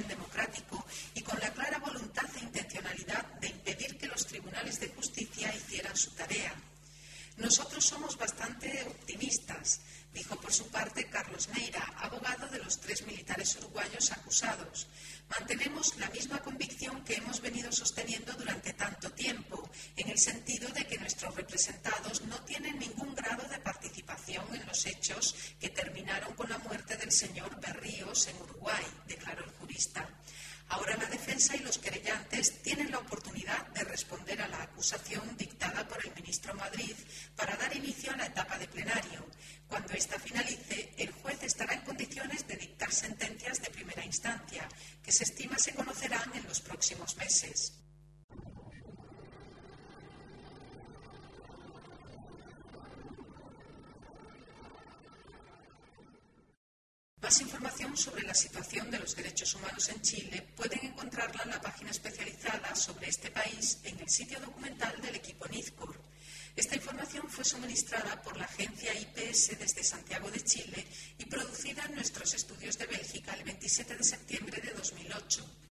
régimen democrático y con la clara voluntad e intencionalidad de impedir que los tribunales de justicia hicieran su tarea. Nosotros somos bastante optimistas, dijo por su parte Carlos Neira, abogado de los 3 militares uruguayos acusados. Mantenemos la misma convicción que hemos venido sosteniendo durante tanto tiempo, en el sentido de que nuestros representados no tienen ningún grado de participación en los hechos que terminaron con la muerte del señor Berríos en Uruguay, declaró el jurista. Ahora la defensa y los querellantes tienen la oportunidad de responder a la acusación dictada por el ministro Madrid para dar inicio a la etapa de plenario. Cuando ésta finalice, el juez estará en condiciones de dictar sentencias de primera instancia, que se estima se conocerán en los próximos meses. Más información sobre la situación de los derechos humanos en Chile pueden encontrarla en la página especializada sobre este país en el sitio documental del equipo NIZCOR. Esta información fue suministrada por la agencia IPS desde Santiago de Chile y producida en nuestros estudios de Bélgica el 27 de septiembre de 2008.